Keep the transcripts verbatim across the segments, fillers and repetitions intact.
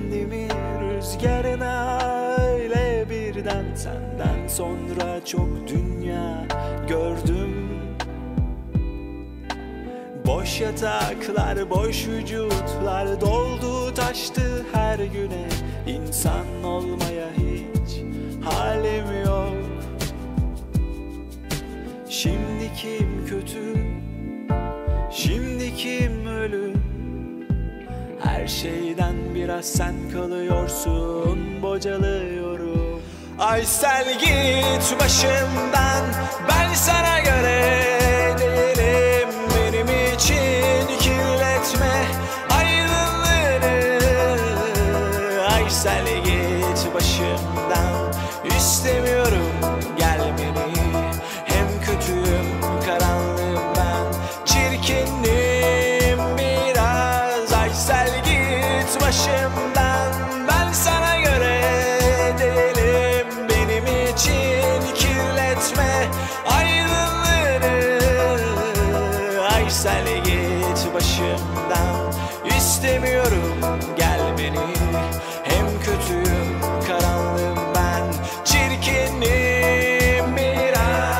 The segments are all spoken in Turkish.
kendimi rüzgarına, öyle birden senden sonra çok dünya gördüm. Boş yataklar, boş vücutlar doldu taştı her güne. İnsan olmaya hiç halim yok. Şimdi kim kötü, şimdi kim ölü? Her şeyden biraz sen kalıyorsun, bocalıyorum. Aysel git başımdan, ben sana göre değilim. Benim için kirletme aydınlığını. Aysel git başımdan, istemiyorum gelmeni. Hem kötüyüm, karanlığım ben, çirkinim biraz. Aysel git başımdan, ben sana göre değilim. Benim için kirletme aydınlığını. Aysel git başımdan, istemiyorum gelmeni. Hem kötüyüm, karanlığım ben, çirkinim biraz.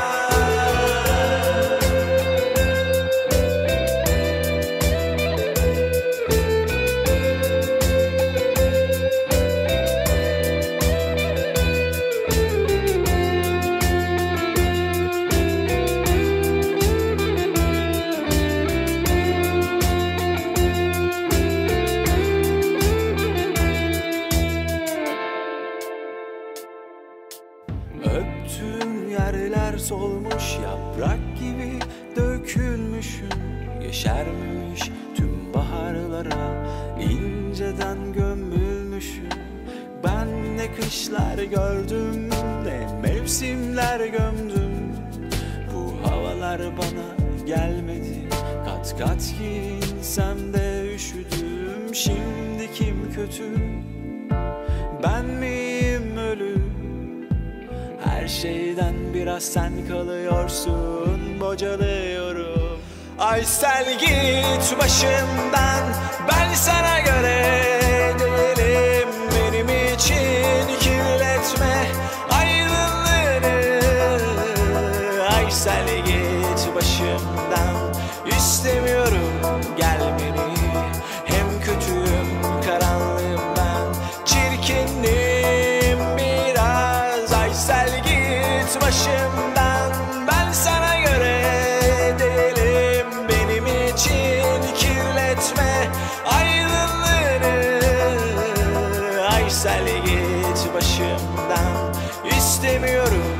Öptüğüm yerler solmuş, yaprak gibi dökülmüşüm. Yeşermiş tüm baharlara, inceden gömülmüşüm. Ben ne kışlar gördüm, ne mevsimler gömdüm. Bu havalar bana gelmedi, kat kat giyinsem de üşüdüm. Şimdi kim kötü, ben miyim ölü? Her şeyden biraz sen kalıyorsun, bocalıyorum. Aysel git başımdan, ben sana göre değilim. Benim için kirletme aydınlığını. Aysel git başımdan, istemiyorum gelmeni. Hem kötüyüm, karanlığım ben, çirkinim biraz. Aysel git başımdan, ben sana göre değilim. Benim için kirletme aydınlığını. Aysel git başımdan, istemiyorum